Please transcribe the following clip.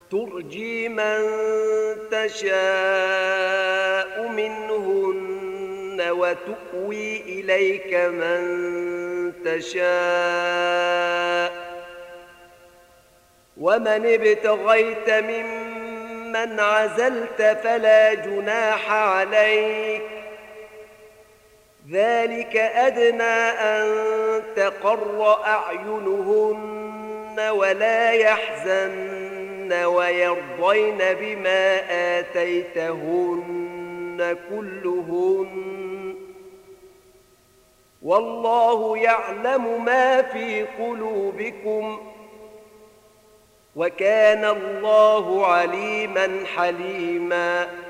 ترجي من تشاء منهن وتؤوي إليك من تشاء ومن ابتغيت ممن عزلت فلا جناح عليك ذلك أدنى أن تقر أعينهن ولا يحزن ويرضين بما آتيتهن كلهن والله يعلم ما في قلوبكم وكان الله عليما حليما